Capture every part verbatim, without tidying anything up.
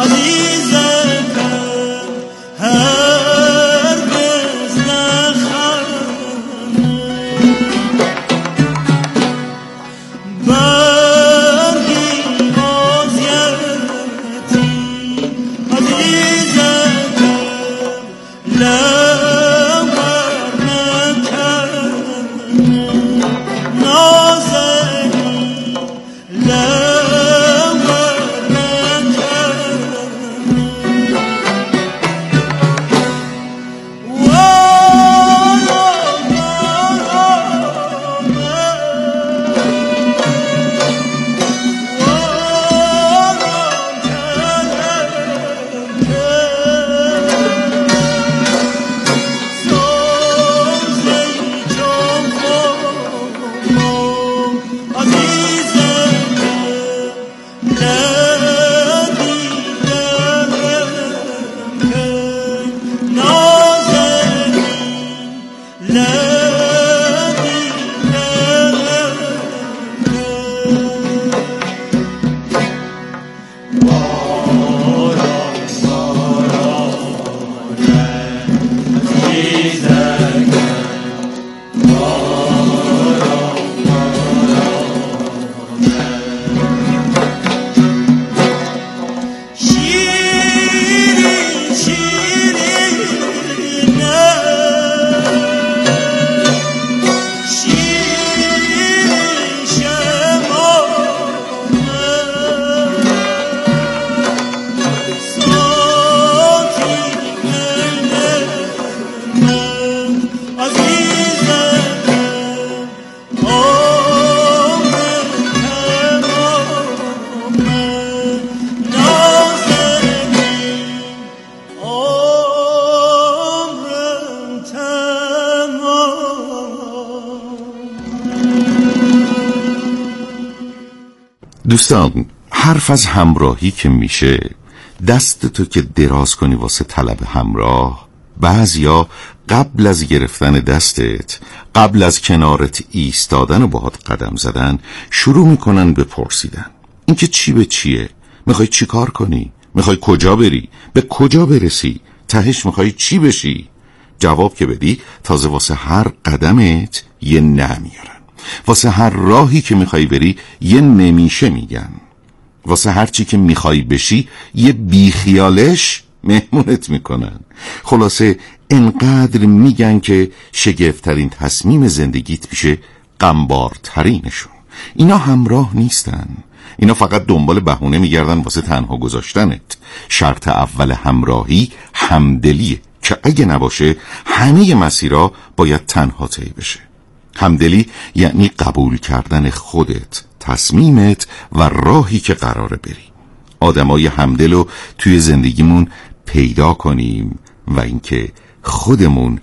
دوستان، حرف از همراهی که میشه، دست تو که دراز کنی واسه طلب همراه، بعضیا قبل از گرفتن دستت، قبل از کنارت ایستادن و باهات قدم زدن، شروع میکنن به پرسیدن اینکه چی به چیه، میخوای چی کار کنی، میخوای کجا بری، به کجا برسی، تهش میخوای چی بشی. جواب که بدی تازه واسه هر قدمت یه نه میارن، واسه هر راهی که میخوای بری یه نمیشه میگن، واسه هر چی که میخوای بشی یه بیخیالش مهمونت میکنن. خلاصه انقدر میگن که شگفت‌ترین تصمیم زندگیت میشه غمبارترینشون. اینا همراه نیستن، اینا فقط دنبال بهونه میگردن واسه تنها گذاشتنت. شرط اول همراهی همدلیه که اگه نباشه همه مسیرها باید تنها طی بشه. همدلی یعنی قبول کردن خودت، تصمیمت و راهی که قراره بری. آدمای همدل رو توی زندگیمون پیدا کنیم و اینکه خودمون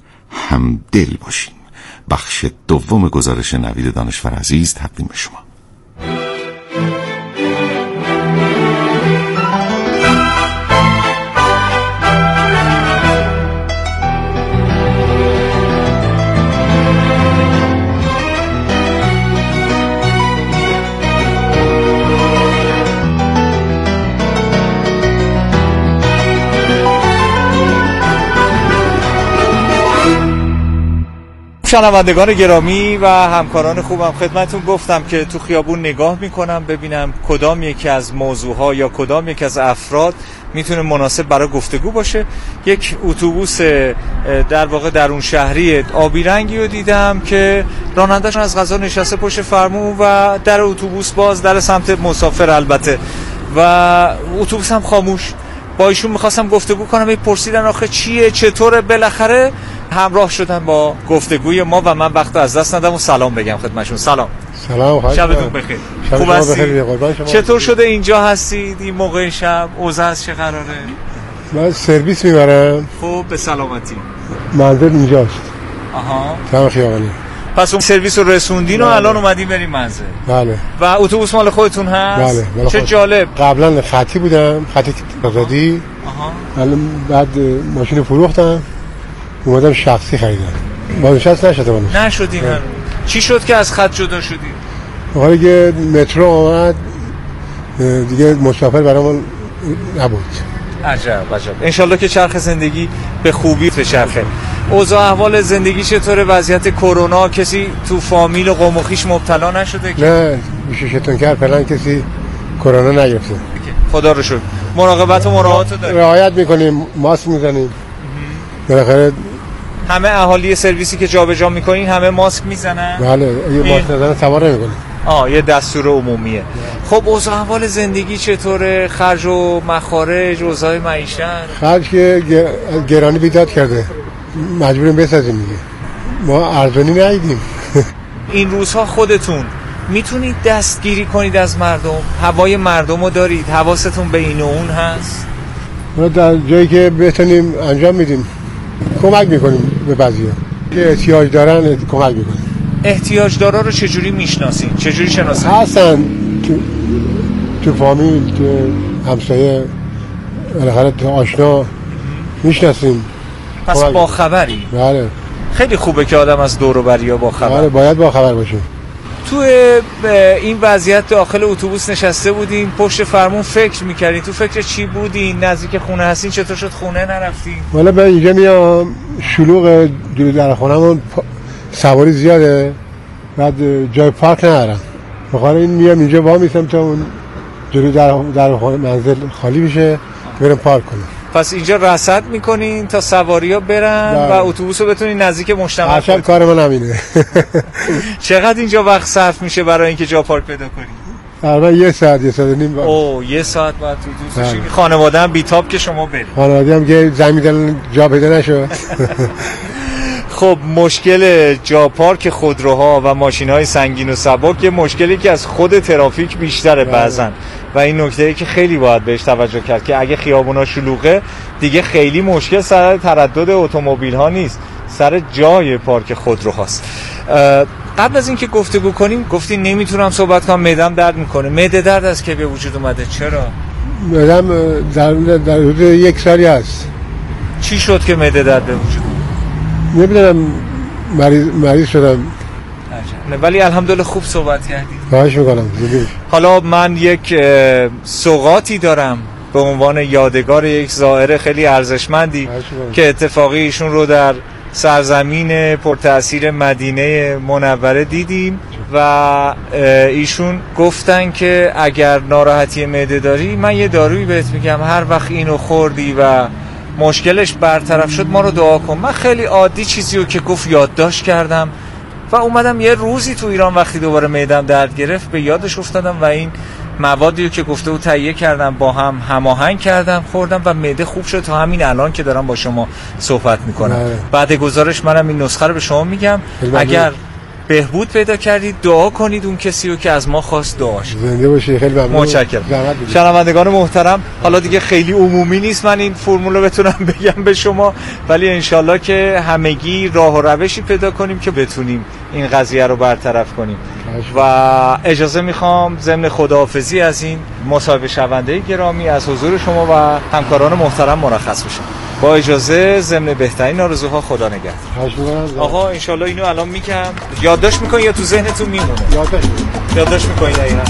همدل باشیم. بخش دوم گزارش نوید دانشور عزیز تقدیم شما. شنوندگان گرامی و همکاران خوبم، خدمتتون گفتم که تو خیابون نگاه میکنم ببینم کدام یکی از موضوعها یا کدام یکی از افراد میتونه مناسب برای گفتگو باشه. یک اتوبوس در واقع درون شهری آبی رنگی رو دیدم که راننده‌اش از قضا نشسته پشت فرمون و در اتوبوس باز، در سمت مسافر البته، و اتوبوس هم خاموش. با ایشون میخواستم گفتگو کنم، پرسیدن آخه چیه چطوره، بالاخره همراه شدن با گفتگوی ما و من وقت از دست ندم و سلام بگم خدمتشون. سلام. سلام، شبتون بخیر. خوب هستید؟ چطور شده اینجا هستید این موقع شب؟ اوضاع از چه قراره؟ من سرویس میبرم. خب به سلامتی. منزل اینجاست. آها. کم خیابانی. پس اون سرویس رو رسوندین و الان اومدین بریم منزل. بله. و اتوبوس مال خودتون هست؟ بله. مال چه خود. جالب. قبلا خطی بودم، خطی آزادی. آها. الان بعد ماشین فروختم، اومدم شخصی خریدم. بازنشست نشدم. نشدین هنوز. چی شد که از خط جدا شدی؟ حالا که مترو اومد دیگه مسافر برامون نبود. عجب عجب. انشالله که چرخ زندگی به خوبی بچرخه. اوضاع احوال زندگی چطوره؟ وضعیت کرونا کسی تو فامیل و قوم و خویش مبتلا نشده که؟ نه میشه کرد فعلا کسی کرونا نگرفته. خدا رو شکر. مراقبت و مراعات رو داریم. رعایت میکنیم، ماسک میزنیم. بالاخره همه اهالی سرویسی که جابجا میکنین همه ماسک میزنن؟ بله، یه ماسک نزنن سوار نمیکنن. آه یه دستور عمومیه. خب اوضاع احوال زندگی چطوره؟ خرج و مخارج، اوضاع معیشت؟ خرج که گرانی بیداد کرده، مجبوریم بسازیم دیگه. ما ارزونی ندیدیم. این روزها خودتون میتونید دستگیری کنید از مردم؟ هوای مردم رو دارید؟ حواستون به این و اون هست؟ ما در جایی که بتونیم انجام میدیم، کمک میکنیم به بعضیا که احتیاج دارن، کمک میکنیم. احتیاج دارا رو چجوری میشناسین؟ چجوری شناسین؟ هستن تو تو فامیل، تو همسایه، بالاخره تو آشنا میشناسیم. پس با خبری؟ بله. خیلی خوبه که آدم از دور و بریا با خبر. بله باید با خبر باشه. تو این وضعیت داخل اتوبوس نشسته بودین، پشت فرمون فکر میکردین، تو فکر چی بودین؟ نزدیک خونه هستین، چطور شد خونه نرفتین؟ والا من اینجا میام، شلوغ جلوی در خونمون، سواری زیاده، بعد جای پارک ندارم، بخاطر این میام اینجا وا میستم تا اون جلوی در در منزل خالی بشه برم پارک کنم. پس اینجا رصد میکنین تا سواریا برن و اتوبوس رو بتونین نزدیک مجتمع اصلا کار من همینه. چقدر اینجا وقت صرف میشه برای اینکه جا پارک پیدا کنید؟ تقریبا یه ساعت یه ساعت نیم. اوه یه ساعت بعد تو اتوبوس. خانواده هم بیتاب که شما برید. خانواده هم که زمین جا پیدا نشد. خب مشکل جا پارک خودروها و ماشین‌های سنگین و سبک یه مشکلی که از خود ترافیک بیشتره بعضن و این نکته‌ای که خیلی باید بهش توجه کرد که اگه خیابونا شلوغه دیگه خیلی مشکل سر تردد اتومبیل‌ها نیست، سر جای پارک خودروهاست. قبل از اینکه گفتگو کنیم گفتین نمیتونم صحبت کنم، معده‌ام درد میکنه. معده درد از که به وجود اومده؟ چرا؟ معده‌ام در در حدود یک سالی هست. چی شد که معده درد به وجود اومد؟ نمیدونم، مریض مریض شدم. نه ولی الحمدلله خوب صحبت کردید. خواهش میکنم. حالا من یک سوغاتی دارم به عنوان یادگار یک زائر خیلی ارزشمندی که اتفاقی ایشون رو در سرزمین پرتأثیر مدینه منوره دیدیم و ایشون گفتن که اگر ناراحتی معده داری من یه دارویی بهت میگم، هر وقت اینو خوردی و مشکلش برطرف شد ما رو دعا کن. من خیلی عادی چیزی رو که گفت یادداشت کردم و اومدم یه روزی تو ایران وقتی دوباره معدم درد گرفت به یادش افتادم و این موادی رو که گفته بود تهیه کردم، با هم هماهنگ کردم، خوردم و معده خوب شد تا همین الان که دارم با شما صحبت میکنم. نه. بعد گزارش منم این نسخه رو به شما میگم، اگر بهبود پیدا کردید دعا کنید اون کسی رو که از ما خواست دعاش. زنده باشی. خیلی ممنون. متشکرم. شنوندگان محترم، حالا دیگه خیلی عمومی نیست من این فرمول رو بتونم بگم به شما، ولی انشالله که همگی راه و روشی پیدا کنیم که بتونیم این قضیه رو برطرف کنیم. و اجازه میخوام ضمن خداحافظی از این مصاحبه شونده گرامی از حضور شما و همکاران محترم مرخص بشم. با اجازه ضمن بهترین آرزوها، خدا نگهدار. آقا انشالله اینو الان میگم، یادداشت میکنین یا تو ذهنتون میمونه؟ یادداشت یادداشت میکنین. دقیقاً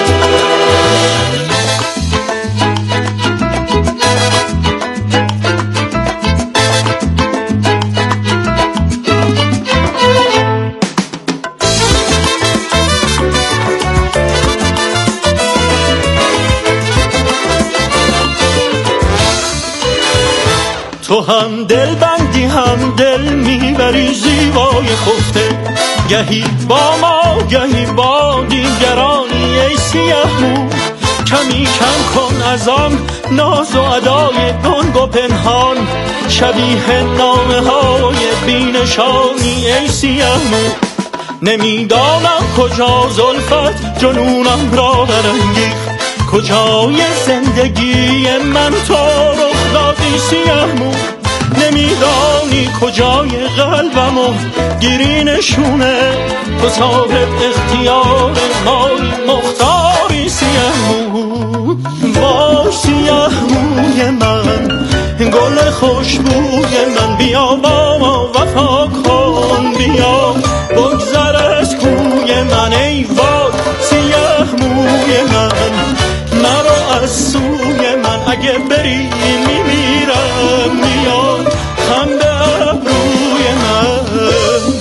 تو هم دل بندی هم دل میبری زیبای خفته، گهی با ما گهی با دیگرانی ای سیاه مو. کمی کم کن از آن ناز و ادای گنگ و پنهان، شبیه نامه های بینشانی ای سیاه مو. نمیدانم کجا زلفت جنونم را برانگیخت، کجای زندگی من تو رخ دادی سیاه مو. نمیدانی کجای قلبمو گیری نشونه، تو صاحب اختیار مایی مختاری سیاه مو. با سیاه موی من گل خوشبوی من، بیا با ما وفا کن، بیا بگذر از کوی من. ای وای سیاه موی من، مرا از سوی من اگه بری میمیرم میاد هم به ابروی من.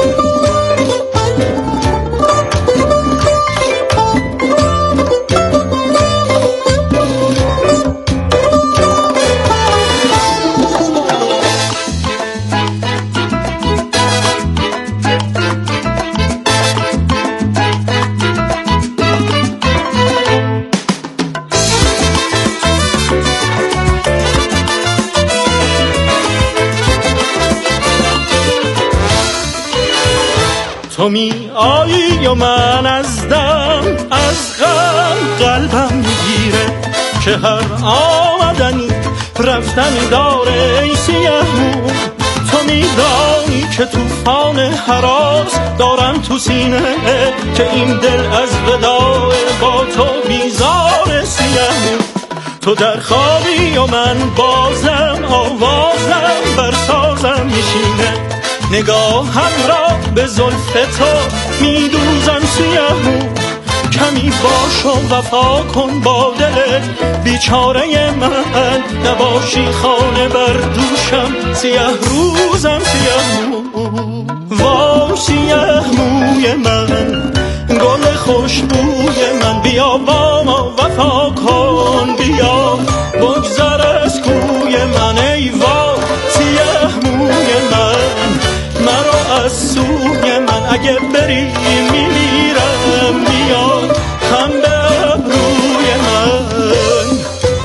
تو می آیی و من از دم از غم قلبم میگیره که هر آمدنی رفتنی داره ای سیه‌مو. تو میدانی که توفان هراس دارم تو سینه که این دل از وداع با تو بیزار سیه‌مو. تو در خوابی و من بازم آوازم بر سازم میشینه نگاهم را به زلف تو میدوزم سیه‌مو. کمی باش و وفا کن با دل بیچاره من نباشی خانه بر دوشم سیه روزم سیه‌مو. وا سیه‌موی من گل خوشبوی من بیا با ما وفا کن بیا بگذر از کوی من ای وا سیه‌موی من مرا از سوی من اگه بری میمیرم میاد هم به ابروی من.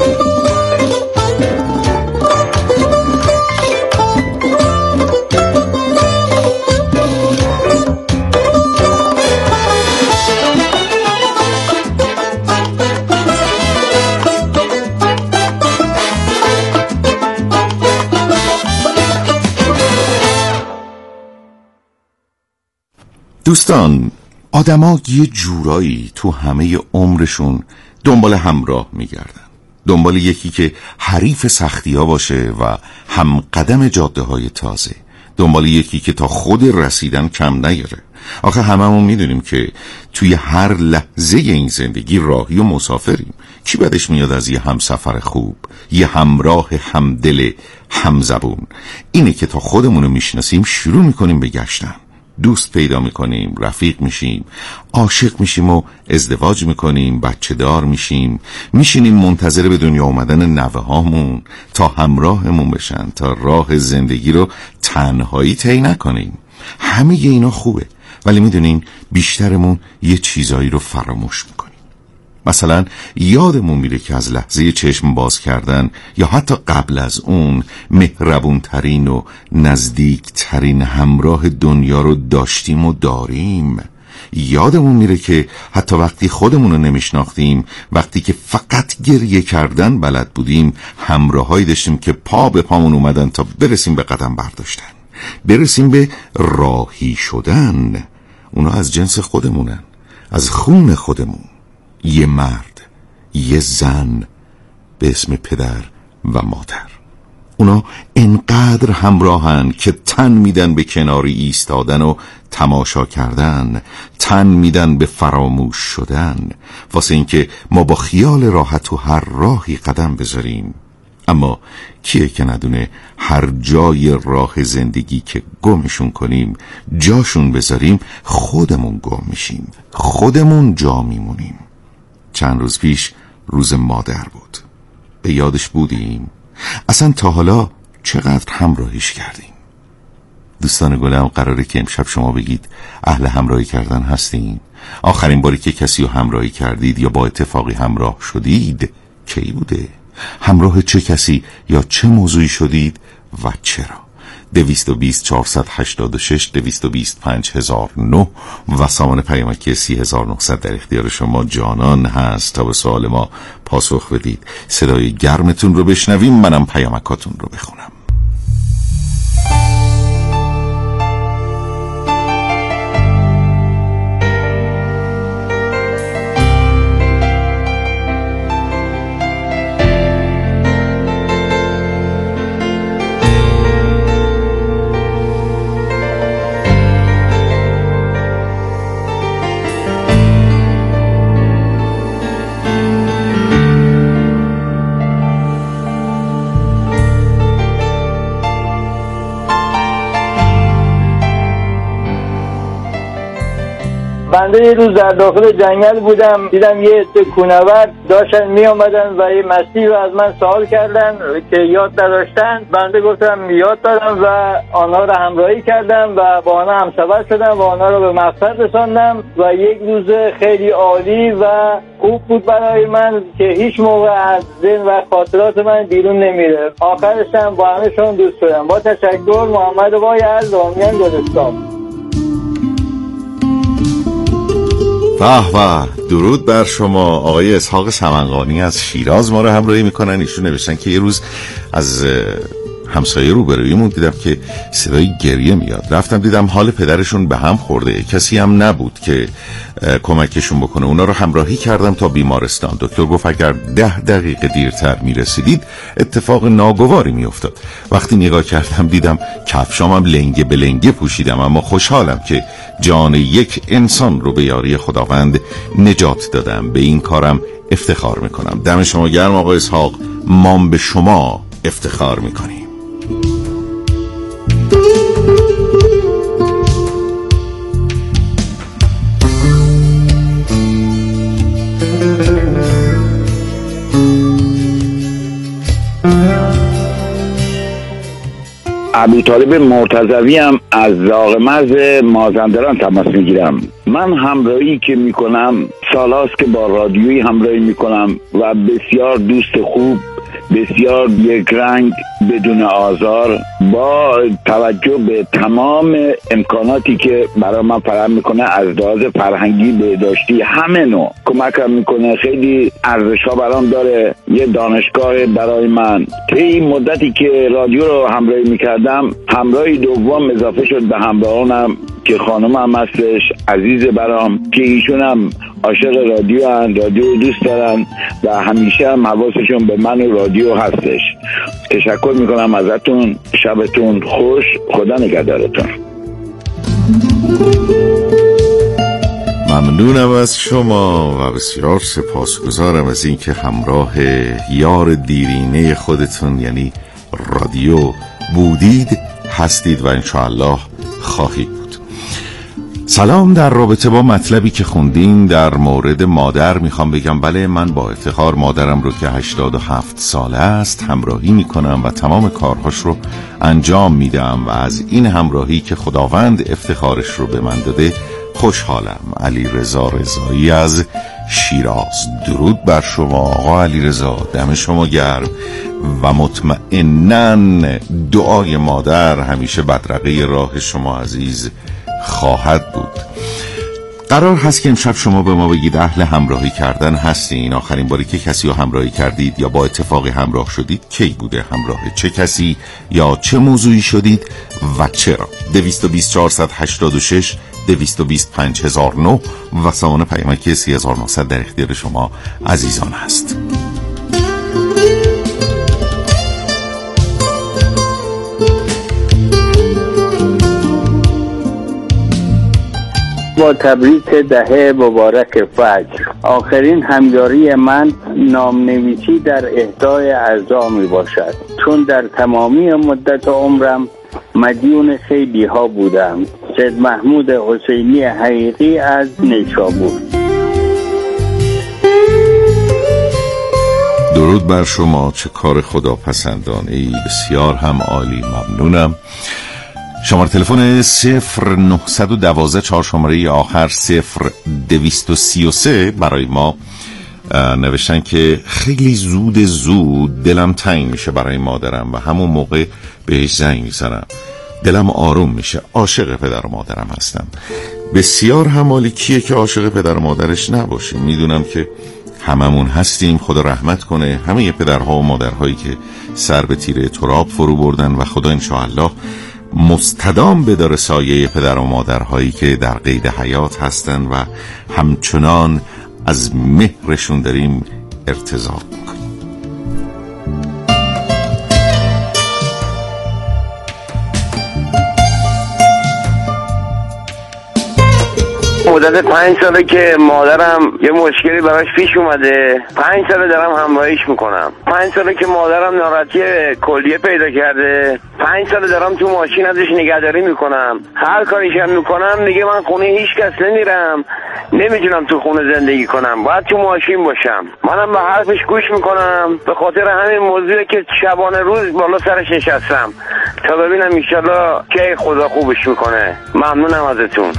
دوستان، آدما یه جورایی تو همه عمرشون دنبال همراه میگردن، دنبال یکی که حریف سختی ها باشه و هم قدم جاده های تازه، دنبال یکی که تا خود رسیدن کم نیاره. آخه هممون میدونیم که توی هر لحظه این زندگی راهی و مسافریم. کی بدش میاد از یه همسفر خوب، یه همراه همدل همزبون؟ اینه که تا خودمونو میشناسیم شروع میکنیم به گشتن، دوست پیدا میکنیم، رفیق میشیم، عاشق میشیم و ازدواج میکنیم، بچه دار میشیم، میشینیم منتظر به دنیا اومدن نوه هامون تا همراهمون بشن، تا راه زندگی رو تنهایی طی نکنیم. همه اینا خوبه، ولی میدونین بیشترمون یه چیزایی رو فراموش میکنیم. مثلا یادمون میره که از لحظه چشم باز کردن یا حتی قبل از اون مهربون ترین و نزدیک ترین همراه دنیا رو داشتیم و داریم. یادمون میره که حتی وقتی خودمون رو نمیشناختیم، وقتی که فقط گریه کردن بلد بودیم، همراهایی داشتیم که پا به پامون اومدن تا برسیم به قدم برداشتن، برسیم به راهی شدن. اونا از جنس خودمونن، از خون خودمون. یه مرد، یه زن به اسم پدر و مادر. اونا انقدر همراهن که تن میدن به کناری ایستادن و تماشا کردن، تن میدن به فراموش شدن، واسه اینکه ما با خیال راحت و هر راهی قدم بذاریم. اما کیه که ندونه هر جای راه زندگی که گمشون کنیم، جاشون بذاریم، خودمون گم میشیم، خودمون جا میمونیم. چند روز پیش روز مادر بود. به یادش بودیم؟ اصلا تا حالا چقدر همراهیش کردیم؟ دوستان گلم، قراره که امشب شما بگید اهل همراهی کردن هستین؟ آخرین باری که کسی رو همراهی کردید یا با اتفاقی همراه شدید کی بوده؟ همراه چه کسی یا چه موضوعی شدید و چرا؟ دویست و بیست چهارصد و هشتاد و شش دویست و بیست پنج هزار و نه و سامان پیامکی سی هزار و نهصد در اختیار شما جانان هست تا به سوال ما پاسخ بدید. صدای گرمتون رو بشنویم، منم پیامکاتون رو بخونم. بنده یه روز در داخل جنگل بودم، دیدم یه عده کوهنورد داشتن می آمدن و یه مسیح رو از من سوال کردن که یاد نداشتن. بنده گفتم یاد دارم و آنها رو همراهی کردم و با آنها همسفر شدم و آنها رو به مقصد رساندم و یک روز خیلی عالی و خوب بود برای من که هیچ موقع از ذهن و خاطرات من بیرون نمیره. آخرش هم با همه‌شون دوست شدم. با تشکر. محمد وای از دامیان گلستان. واه واه، درود بر شما. آقای اسحاق سمنگانی از شیراز ما رو همراهی میکنن. ایشون نوشتن که یه روز از همسایه روبرویمون دیدم که صدای گریه میاد. رفتم دیدم حال پدرشون به هم خورده، کسی هم نبود که کمکشون بکنه. اونا رو همراهی کردم تا بیمارستان. دکتر گفت اگر ده دقیقه دیرتر میرسیدید اتفاق ناگواری میافتاد. وقتی نگاه کردم دیدم کفشامم لنگه به لنگه پوشیدم، اما خوشحالم که جان یک انسان رو به یاری خداوند نجات دادم. به این کارم افتخار میکنم. دم شما گرم آقای اسحاق، ما به شما افتخار میکنیم. ابوطالب مرتضوی هم از زاغمرز مازندران تماس میگیرم. من همراهی که میکنم سالاست که با رادیویی همراهی میکنم و بسیار دوست خوب، بسیار یک رنگ، بدون آزار، با توجه به تمام امکاناتی که برای من فراهم میکنه، از لحاظ فرهنگی، بهداشتی، همه نوع کمکم میکنه. خیلی ارزش‌ها برام داره. یه دانشگاه برای من. طی این مدتی که رادیو رو همراهی میکردم، همراهی دوم اضافه شد به همراهانم که خانم هم هستش، عزیز برام، که ایشون هم عاشق رادیو هن، رادیو دوست دارن و همیشه هم حواسشون به من و رادیو هستش. تشکر میکنم ازتون. شبتون خوش. خدا نگهدارتون. ممنونم از شما و بسیار سپاسگزارم از اینکه همراه یار دیرینه خودتون یعنی رادیو بودید، هستید و انشاءالله خواهید بود. سلام. در رابطه با مطلبی که خوندین در مورد مادر میخوام بگم بله، من با افتخار مادرم رو که هشتاد و هفت ساله است همراهی میکنم و تمام کارهاش رو انجام میدم و از این همراهی که خداوند افتخارش رو به من داده خوشحالم. علی رضا رضایی از شیراز. درود بر شما آقا علی رضا، دم شما گرم و مطمئناً دعای مادر همیشه بدرقه راه شما عزیز خواهد بود. قرار هست که امشب شما به ما بگید اهل همراهی کردن هستین. آخرین باری که کسی رو همراهی کردید یا با اتفاقی همراه شدید کی بوده؟ همراه چه کسی یا چه موضوعی شدید و چرا؟ دویست و بیست چهارصد و هشتاد و شش دویست و بیست پنج هزار و نه و سامان پیامک سی هزار و نهصد در اختیار شما عزیزان هست. با تبریک دهه مبارک فجر. آخرین همیاری من نامنویسی در اهدای اعضا می باشد، چون در تمامی مدت عمرم مدیون خیلی ها بودم. سید محمود حسینی حقیقی از نیشابور. درود بر شما. چه کار خداپسندانه ای، بسیار هم عالی. ممنونم. شماره تلفن صفر نهصد و دوازده چهار شماره آخر صفر دویست و سی و سه برای ما نوشتن که خیلی زود زود دلم تنگ میشه برای مادرم و همون موقع بهش زنگ میزنم، دلم آروم میشه. عاشق پدر و مادرم هستم. بسیار هم عالی. کیه که عاشق پدر و مادرش نباشه؟ میدونم که هممون هستیم. خدا رحمت کنه همه پدرها و مادرهایی که سر به تیره تراب فرو بردن و خدا انشاءالله مستدام بداره سایه پدر و مادرهایی که در قید حیات هستن و همچنان از مهرشون داریم ارتزاق میکنیم. مدت پنج ساله که مادرم یه مشکلی براش پیش اومده، پنج ساله دارم همراهیش میکنم. پنج ساله که مادرم ناراحتی کلیه پیدا کرده، پنج ساله دارم تو ماشین ازش نگهداری میکنم. هر کاریشم میکنم میگه من خونه هیچ کس نمیرم، نمیتونم تو خونه زندگی کنم، باید تو ماشین باشم. منم به حرفش گوش میکنم. به خاطر همین موضوعی که شبانه روز بالا سرش نشستم تا ببینم انشالله که خدا خوبش میکنه. ممنونم ازتون.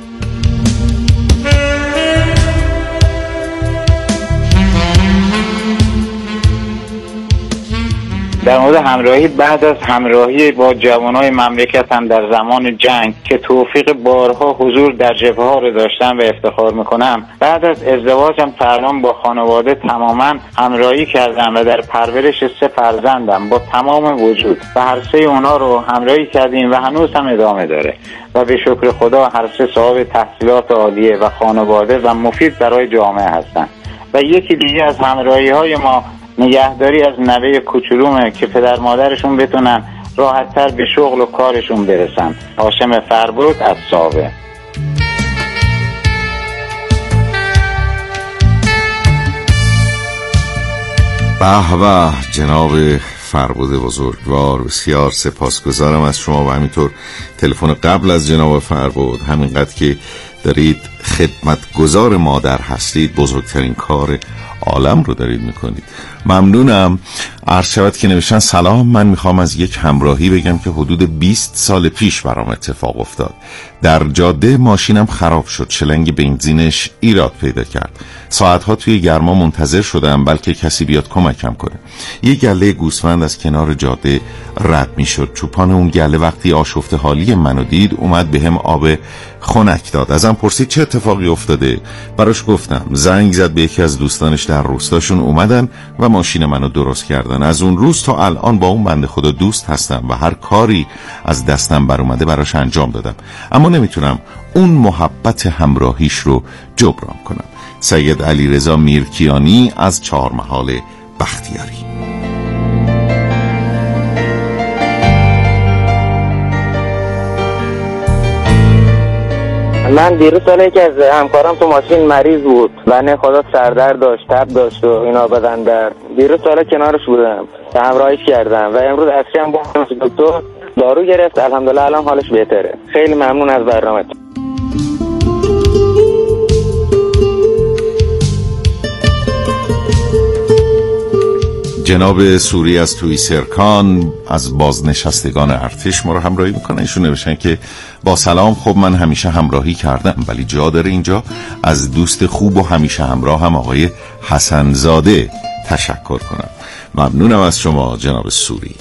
در مورد همراهی، بعد از همراهی با جوانای مملکتم در زمان جنگ که توفیق بارها حضور در جبهه ها رو داشتم و افتخار میکنم، بعد از ازدواجم تقریبا با خانواده تماما همراهی کردم و در پرورش سه فرزندم با تمام وجود و هر سه اونا رو همراهی کردیم و هنوز هم ادامه داره و به شکر خدا هر سه صاحب تحصیلات عالیه و خانواده و مفید برای جامعه هستن. و یکی دیگه از همراهی های ما نگهداری از نوه کوچولومه که پدر مادرشون بتونن راحت تر به شغل و کارشون برسن. هاشم فربود از ساوه. به به جناب فربود بزرگوار، بسیار سپاسگزارم از شما و همینطور تلفن قبل از جناب فربود. همینقدر که دارید خدمتگزار مادر هستید بزرگترین کار عالم رو دارید میکنید. ممنونم. عرض شود که نوشتن سلام، من میخوام از یک همراهی بگم که حدود بیست سال پیش برام اتفاق افتاد. در جاده ماشینم خراب شد، شلنگ بنزینش ایراد پیدا کرد. ساعتها توی گرما منتظر شدم بلکه کسی بیاد کمکم کنه. یه گله گوسفند از کنار جاده رد میشد. چوپان اون گله وقتی آشفته حالی منو دید اومد بهم آب خنک داد. ازم پرسید چه اتفاقی افتاده. براش گفتم. زنگ زد به یکی از دوستانش در روستاشون، اومدن و ماشین منو درست کردن. از اون روز تا الان با اون بنده خدا دوست هستم و هر کاری از دستم بر اومده براش انجام دادم، اما نمیتونم اون محبت همراهیش رو جبران کنم. سید علیرضا میرکیانی از چهارمحال بختیاری. من دیروز ساله که از همکارم تو ماشین مریض بود و نه خدا سردرد داشت، تب داشت و اینا بدن درد. دیروز ساله کنارش بودم و همراهیش کردم و امروز اصلی هم بودم دکتر دارو گرفت، الحمدلله الان حالش بهتره. خیلی ممنون از برنامه‌تون. جناب سوری از توی سرکان از بازنشستگان ارتش ما رو همراهی میکنن. ایشون نوشتن که با سلام، خب من همیشه همراهی کردم ولی جا داره اینجا از دوست خوب و همیشه همراه هم آقای حسن زاده تشکر کنم. ممنونم از شما جناب سوری.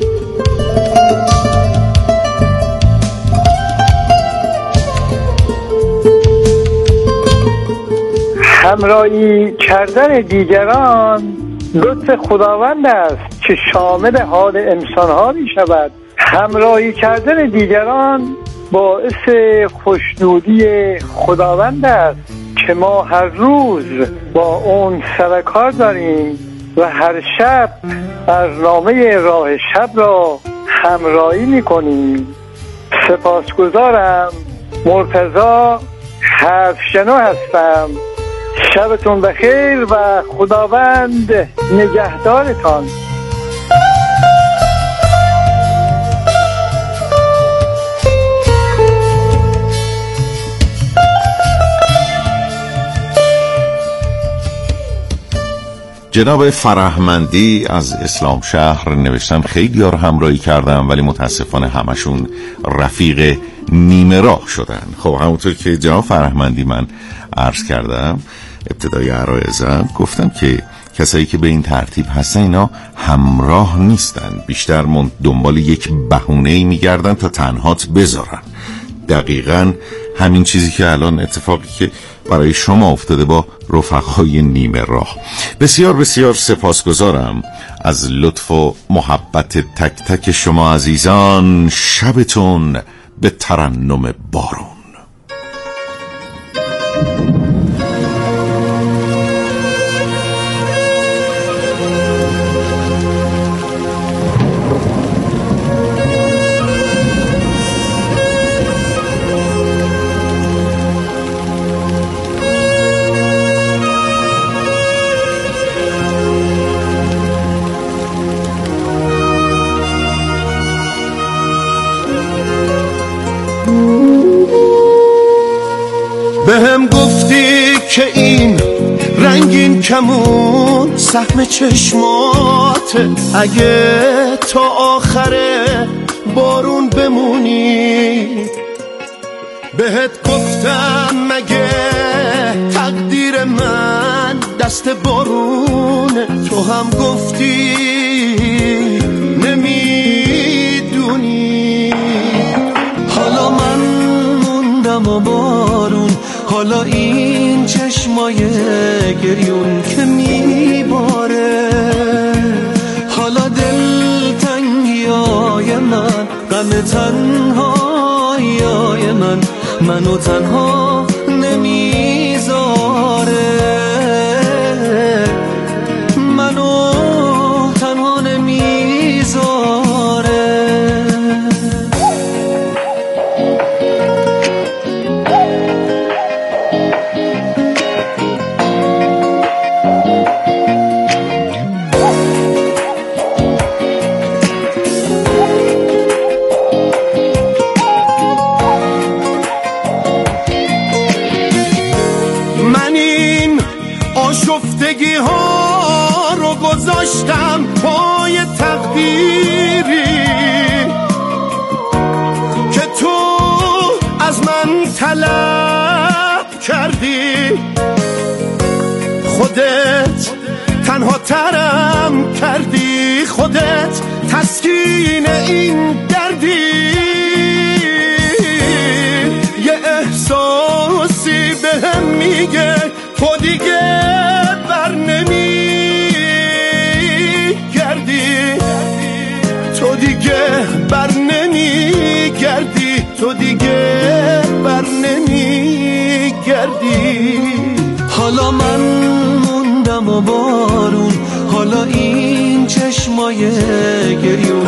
همراهی کردن دیگران لطف خداوند است که شامل حال انسان‌ها می شود. همراهی کردن دیگران باعث خوشنودی خداوند است که ما هر روز با اون سر کار داریم و هر شب برنامه راه شب را همراهی می کنیم. سپاسگزارم. مرتضی حرفشنو هستم. شبتون بخیر و خداوند نگهدارتان. جناب فرهمندی از اسلام شهر نوشتن خیلی ها رو همراهی کردم ولی متاسفانه همشون رفیق نیمه راه شدن. خب همونطور که جناب فرهمندی من عرض کردم ابتدای عرایزم، گفتم که کسایی که به این ترتیب هستن اینا همراه نیستن، بیشتر دنبال یک بهونه‌ای میگردن تا تنهات بذارن. دقیقاً همین چیزی که الان اتفاقی که برای شما افتاده با رفقای نیمه راه. بسیار بسیار سپاسگزارم از لطف و محبت تک تک شما عزیزان. شبتون به ترنم بارون. بهم گفتی که این رنگین کمون سهم چشماته، اگه تا آخر بارون بمونی. بهت گفتم مگه تقدیر من دست بارونه، تو هم گفتی نمیدونی. حالا من موندم و بارون، حالا این چشمای گریون که میباره، حالا دلتنگیای من، غم تنهاییای من منو تنها نمیذاره، منو تنها نمیذاره. آشفتگی ها رو گذاشتم پای تقدیری که تو از من طلب کردی. خودت تنها ترم کردی، خودت تسکین این دردی. یه احساسی بهم میگه تو دیگه بر نمی گردی، تو دیگه بر نمی گردی، تو دیگه بر نمی گردی. حالا من موندم و بارون، حالا این چشمای گریون